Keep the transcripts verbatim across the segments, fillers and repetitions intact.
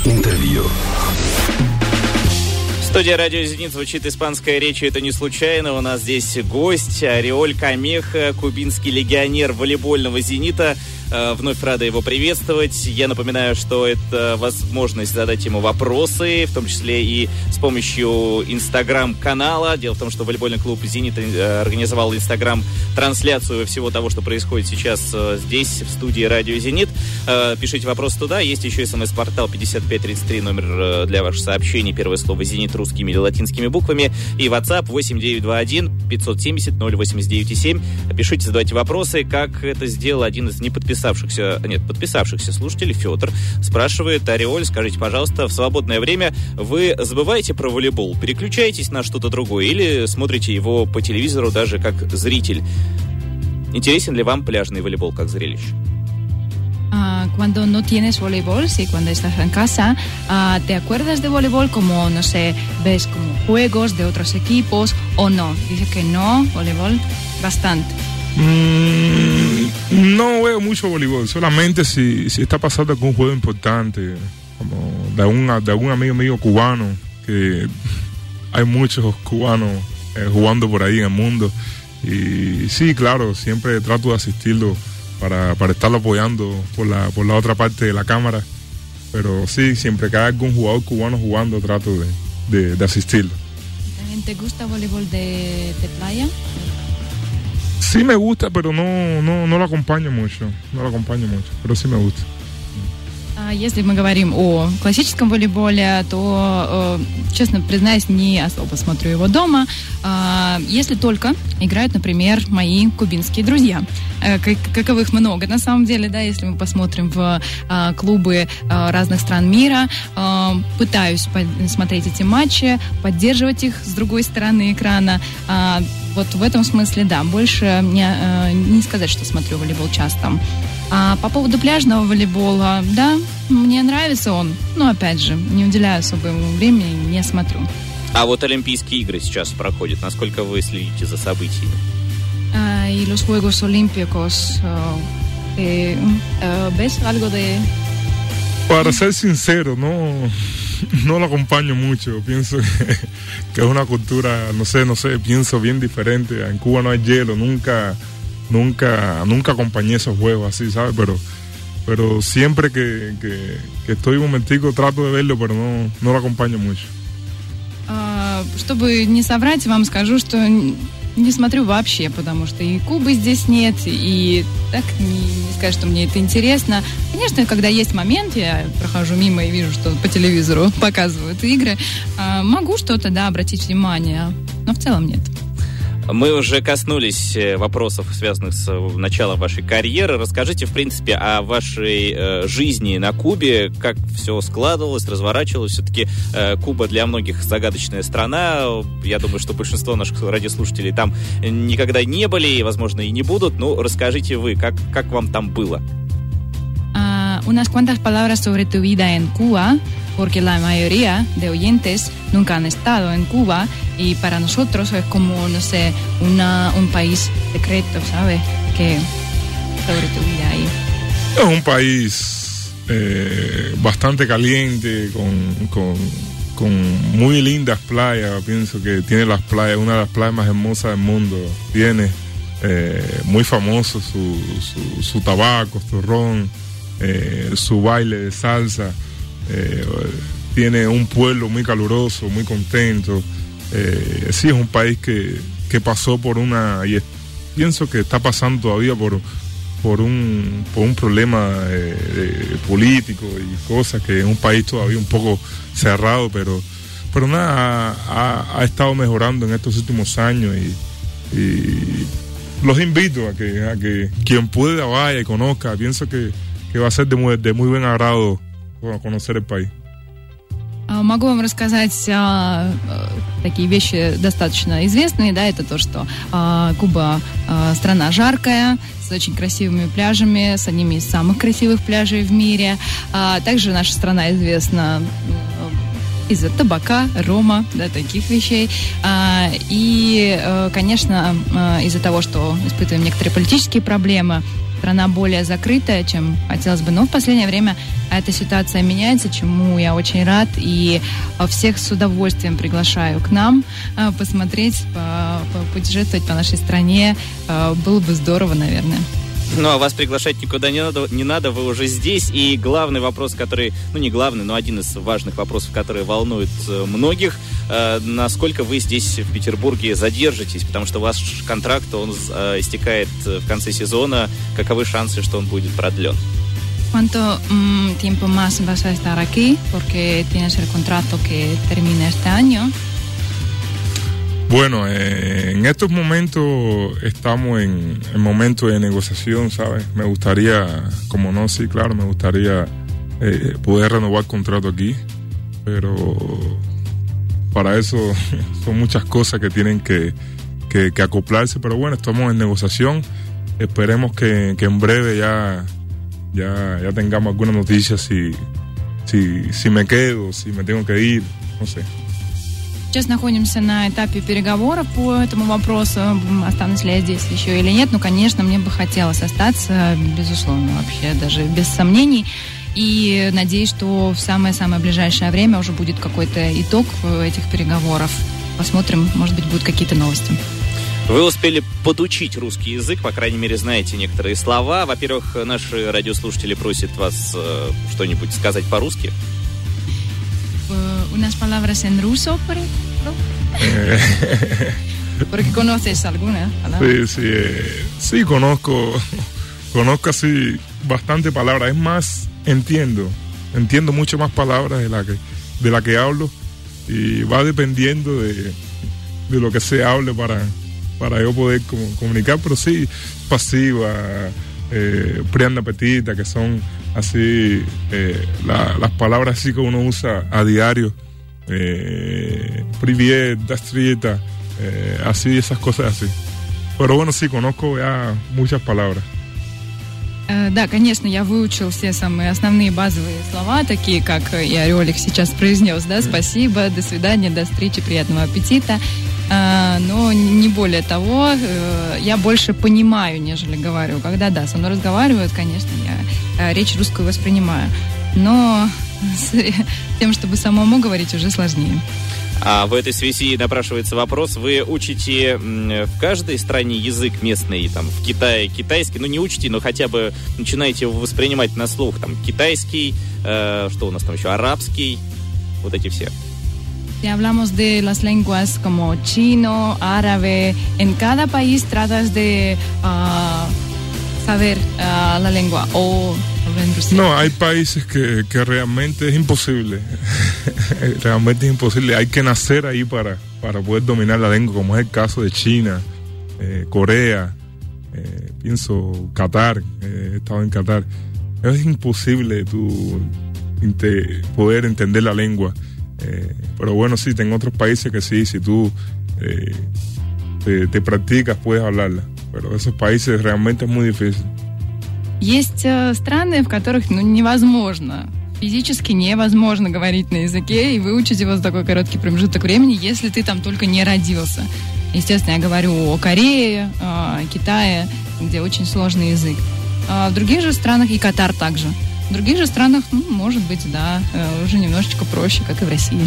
Интервью. Студия «Радио Зенит» звучит испанская речь, и это не случайно. У нас здесь гость Ариоль Камеха, кубинский легионер волейбольного «Зенита». Вновь рада его приветствовать. Я напоминаю, что это возможность задать ему вопросы, в том числе и с помощью инстаграм-канала. Дело в том, что волейбольный клуб «Зенит» организовал инстаграм-трансляцию всего того, что происходит сейчас здесь, в студии «Радио Зенит». Пишите вопрос туда. Есть еще смс-портал пятьдесят пять тридцать три, номер для ваших сообщений. Первое слово «Зенит» русскими или латинскими буквами. И WhatsApp восемь девятьсот двадцать один пятьсот семьдесят ноль восемьдесят девять семь. Пишите, задавайте вопросы, как это сделал один из неподписавшихся Нет, подписавшихся слушателей, Федор, спрашивает: Ариоль, скажите, пожалуйста, в свободное время вы забываете про волейбол, переключаетесь на что-то другое или смотрите его по телевизору даже как зритель? Интересен ли вам пляжный волейбол как зрелище? Uh, cuando no tienes voleibol, sí, cuando estás en casa, uh, ¿te acuerdas de voleibol como, no sé, ves como juegos de otros equipos o no? Dice que no, voleibol, bastante. Mm, no veo mucho voleibol, solamente si, si está pasando algún juego importante, como de, una, de algún amigo mío cubano, que hay muchos cubanos eh, jugando por ahí en el mundo. Y sí, claro, siempre trato de asistirlo para, para estarlo apoyando por la, por la otra parte de la cámara. Pero sí, siempre que hay algún jugador cubano jugando, trato de, de, de asistirlo. ¿También te gusta voleibol de, de playa? Sí me gusta, pero no, no, no lo acompaño mucho. No lo acompaño mucho, pero sí me gusta. Если мы говорим о классическом волейболе, то, честно признаюсь, не особо смотрю его дома. Если только играют, например, мои кубинские друзья, каковых много на самом деле, да, если мы посмотрим в клубы разных стран мира, пытаюсь смотреть эти матчи, поддерживать их с другой стороны экрана. Вот в этом смысле, да, больше не, не сказать, что смотрю волейбол часто. А по поводу пляжного волейбола, да, мне нравится он, но, опять же, не уделяю особо ему времени, не смотрю. А вот Олимпийские игры сейчас проходят. Насколько вы следите за событиями? А, и los Juegos Olímpicos, eh, eh, ¿ves algo de...? Para ser sincero, no, no lo acompaño mucho. Pienso que, que es una cultura, no sé, no sé, pienso bien diferente. En Cuba no hay hielo, nunca... Nunca, nunca acompañé esos juegos así, ¿sabes? Pero, pero siempre que, que, que estoy un momentico trato de verlo, pero no, no lo acompaño mucho. А, чтобы не соврать, вам скажу, что не смотрю вообще, потому что и Кубы здесь нет, и так не, не сказать, что мне это интересно. Конечно, когда есть момент, я прохожу мимо и вижу, что по телевизору показывают игры, а, могу что-то, да, обратить внимание, но в целом нет. Мы уже коснулись вопросов, связанных с началом вашей карьеры. Расскажите, в принципе, о вашей э, жизни на Кубе, как все складывалось, разворачивалось. Все-таки э, Куба для многих загадочная страна. Я думаю, что большинство наших радиослушателей там никогда не были и, возможно, и не будут. Ну, расскажите вы, как, как вам там было? Uh, unas cuantas palabras sobre tu vida en Cuba, porque la mayoría de oyentes nunca han estado en Cuba y para nosotros es como, no sé, una, un país secreto, ¿sabes? Que sobre tu vida ahí. Es un país eh, bastante caliente, con, con, con muy lindas playas. Pienso que tiene las playas, una de las playas más hermosas del mundo. Tiene eh, muy famoso su, su, su tabaco, su ron, eh, su baile de salsa. Eh, tiene un pueblo muy caluroso, muy contento. Eh, sí, es un país que, que pasó por una, y es, pienso que está pasando todavía por, por, un, por un problema eh, de, político y cosas, que es un país todavía un poco cerrado, pero, pero nada, ha, ha estado mejorando en estos últimos años y, y los invito a que, a que quien pueda vaya y conozca. Pienso que, que va a ser de muy, de muy buen agrado conocer el país. Могу вам рассказать а, такие вещи достаточно известные, да, это то, что а, Куба а, страна жаркая, с очень красивыми пляжами, с одними из самых красивых пляжей в мире. А, также наша страна известна из-за табака, рома, да, таких вещей. А, и, конечно, из-за того, что испытываем некоторые политические проблемы, страна более закрытая, чем хотелось бы. Но в последнее время эта ситуация меняется, чему я очень рад. И всех с удовольствием приглашаю к нам посмотреть, путешествовать по нашей стране. Было бы здорово, наверное. Ну, а вас приглашать никуда не надо, не надо, вы уже здесь. И главный вопрос, который, ну, не главный, но один из важных вопросов, который волнует многих, э, насколько вы здесь, в Петербурге, задержитесь, потому что ваш контракт, он э, истекает в конце сезона. Каковы шансы, что он будет продлен? ¿Cuánto mm, tiempo más vas a estar aquí? Porque tienes el contrato que termina este año. Bueno, eh, en estos momentos estamos en, en momentos de negociación, ¿sabes? Me gustaría, como no, sí, claro, me gustaría eh, poder renovar contrato aquí, pero para eso son muchas cosas que tienen que, que, que acoplarse, pero bueno, estamos en negociación, esperemos que, que en breve ya, ya, ya tengamos alguna noticia si, si, si me quedo, si me tengo que ir, no sé. Сейчас находимся на этапе переговоров по этому вопросу, останусь ли я здесь еще или нет. Ну, конечно, мне бы хотелось остаться, безусловно, вообще даже без сомнений. И надеюсь, что в самое-самое ближайшее время уже будет какой-то итог этих переговоров. Посмотрим, может быть, будут какие-то новости. Вы успели подучить русский язык, по крайней мере, знаете некоторые слова. Во-первых, наши радиослушатели просят вас э, что-нибудь сказать по-русски. Unas palabras en ruso, por ejemplo. Porque conoces algunas palabras. Sí, sí, eh, sí, conozco, conozco así bastante palabras. Es más, entiendo, entiendo mucho más palabras de la que, de la que hablo y va dependiendo de, de lo que se hable para, para yo poder como, comunicar, pero sí, pasiva, eh, prianda petita, que son así eh, la, las palabras así que uno usa a diario, eh, priviet, dastrita, eh, así, esas cosas así. Pero bueno, sí, conozco ya muchas palabras. Uh, да, конечно, я выучил все самые основные базовые слова, такие как и Орелик сейчас произнес, да, спасибо, до свидания, до встречи, приятного аппетита. Uh, но не более того, uh, я больше понимаю, нежели говорю. Когда, да, со мной разговаривают, конечно, я uh, речь русскую воспринимаю. Но с тем, чтобы самому говорить, уже сложнее. А в этой связи напрашивается вопрос, вы учите в каждой стране язык местный, там, в Китае китайский, ну не учите, но хотя бы начинаете его воспринимать на слух, там, китайский, э, что у нас там еще, арабский, вот эти все. Si hablamos de las lenguas como chino, árabe, en cada país tratas de uh, saber uh, la lengua o... No, hay países que, que realmente es imposible, realmente es imposible, hay que nacer ahí para, para poder dominar la lengua, como es el caso de China, eh, Corea, eh, pienso Qatar, eh, he estado en Qatar, es imposible tú inte, poder entender la lengua. Eh, pero bueno, sí, en otros países que sí, si tú eh, te, te practicas puedes hablarla, pero esos países realmente es muy difícil. Есть страны, в которых ну, невозможно, физически невозможно говорить на языке и выучить его за такой короткий промежуток времени, если ты там только не родился. Естественно, я говорю о Корее, о Китае, где очень сложный язык. А в других же странах, и Катар также, в других же странах, ну, может быть, да, уже немножечко проще, как и в России.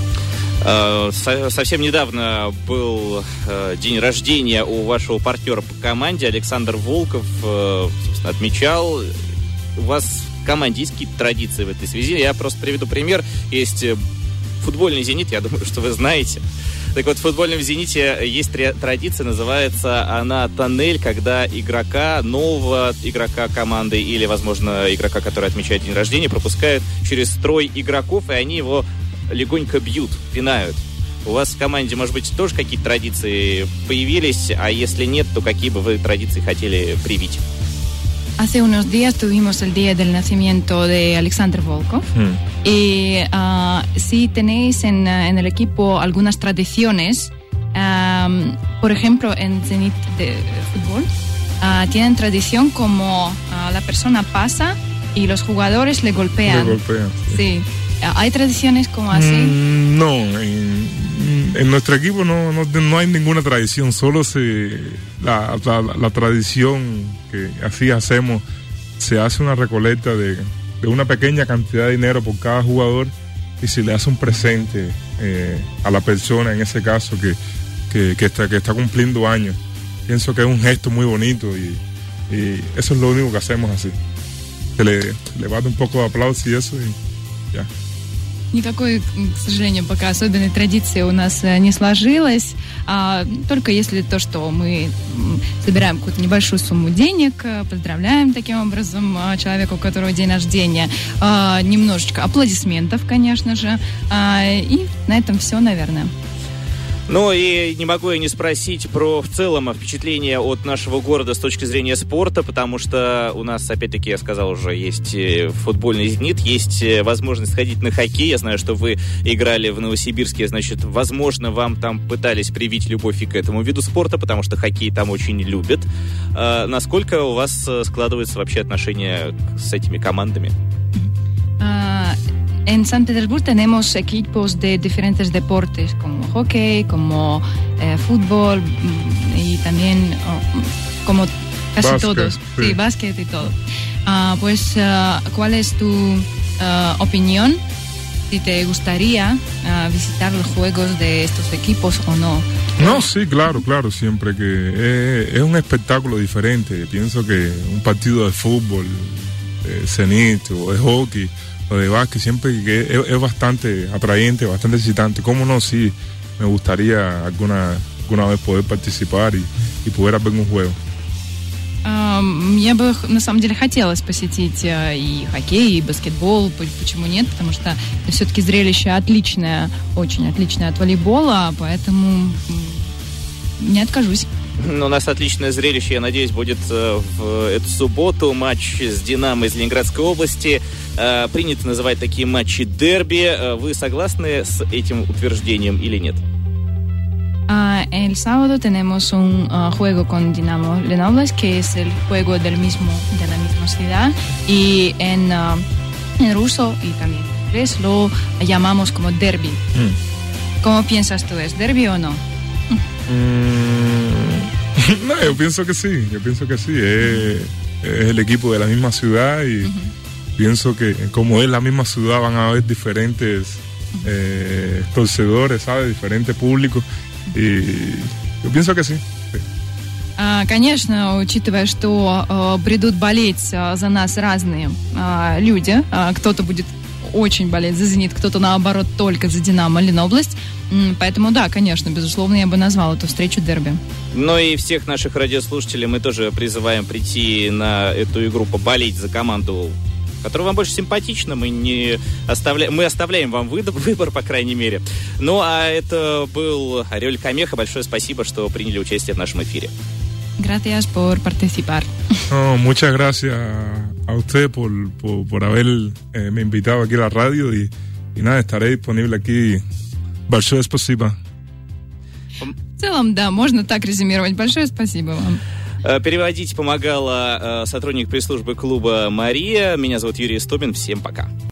Совсем недавно был день рождения у вашего партнера по команде, Александр Волков, собственно, отмечал. У вас в команде есть какие-то традиции в этой связи? Я просто приведу пример. Есть футбольный «Зенит», я думаю, что вы знаете. Так вот, в футбольном «Зените» есть традиция, называется она «Тоннель», когда игрока, нового игрока команды или, возможно, игрока, который отмечает день рождения, пропускают через строй игроков, и они его легонько бьют, пинают. У вас в команде, может быть, тоже какие-то традиции появились, а если нет, то какие бы вы традиции хотели привить? Hace unos días tuvimos el día del nacimiento de Alexander Volkov. Mm. Y uh, si tenéis en, en el equipo algunas tradiciones, um, por ejemplo, en Zenit de fútbol, uh, tienen tradición como uh, la persona pasa y los jugadores le golpean. Le golpean, sí. Sí. ¿Hay tradiciones como así? Mm, no, en, en nuestro equipo no, no, no hay ninguna tradición, solo se, la, la, la tradición que así hacemos, se hace una recolecta de, de una pequeña cantidad de dinero por cada jugador y se le hace un presente eh, a la persona, en ese caso, que, que, que, está, que está cumpliendo años. Pienso que es un gesto muy bonito y, y eso es lo único que hacemos así. Se le, le bate un poco de aplauso y eso y ya. Никакой, к сожалению, пока особенной традиции у нас не сложилось. А, только если то, что мы собираем какую-то небольшую сумму денег, поздравляем таким образом человека, у которого день рождения, а, немножечко аплодисментов, конечно же. А, и на этом все, наверное. Ну и не могу я не спросить про в целом впечатление от нашего города с точки зрения спорта, потому что у нас, опять-таки, я сказал уже, есть футбольный «Зенит», есть возможность сходить на хоккей. Я знаю, что вы играли в Новосибирске, значит, возможно, вам там пытались привить любовь и к этому виду спорта, потому что хоккей там очень любят. А насколько у вас складываются вообще отношения с этими командами? En San Petersburgo tenemos equipos de diferentes deportes, como hockey, como eh, fútbol y también oh, como casi básquet, todos, sí, sí, básquet y todo. Uh, pues, uh, ¿cuál es tu uh, opinión? Si te gustaría uh, visitar los juegos de estos equipos o no. No, sí, claro, claro, siempre que es, es un espectáculo diferente. Pienso que un partido de fútbol, de Zenit o de hockey o de básquet, siempre que es, es bastante atrayente, bastante excitante. ¿Cómo no? Sí, me gustaría alguna, alguna vez poder participar y, y poder ver un juego. Мне бы, на самом деле, хотелось посетить и хоккей, и баскетбол. Почему нет? Потому что это все-таки зрелище отличное, очень отличное от волейбола, поэтому не откажусь. Ну, у нас отличное зрелище, я надеюсь, будет в эту субботу. Матч с «Динамо» из Ленинградской области. Принято называть такие матчи дерби. Вы согласны с этим утверждением или нет? Uh, el sábado tenemos un uh, juego con Dinamo Lenobles, que es el juego del mismo, de la misma ciudad, y en, uh, en ruso y también en inglés lo llamamos como derby. Mm. ¿Cómo piensas tú? ¿Es derby o no? Mm, no, yo pienso que sí, yo pienso que sí. Es, es el equipo de la misma ciudad y uh-huh. pienso que como es la misma ciudad van a haber diferentes uh-huh. eh, torcedores, ¿sabes? Diferentes públicos. И я pienso que sí. А, конечно, учитывая, что а, придут болеть а, за нас разные а, люди, а, кто-то будет очень болеть за «Зенит», кто-то, наоборот, только за «Динамо» Ленобласть. Поэтому, да, конечно, безусловно, я бы назвала эту встречу дерби. Ну и всех наших радиослушателей мы тоже призываем прийти на эту игру, поболеть за команду, которая вам больше симпатична. Мы, не оставля... мы оставляем вам выбор, выбор, по крайней мере. Ну, а это был Ариоль Камеха. Большое спасибо, что приняли участие в нашем эфире. Gracias por participar. No, muchas gracias a usted por, por, por haberme eh, invitado aquí a la radio y, y nada, estaré disponible aquí. Большое спасибо. В целом, да, можно так резюмировать. Большое спасибо вам. Переводить помогала сотрудник пресс-службы клуба Мария. Меня зовут Юрий Истомин. Всем пока.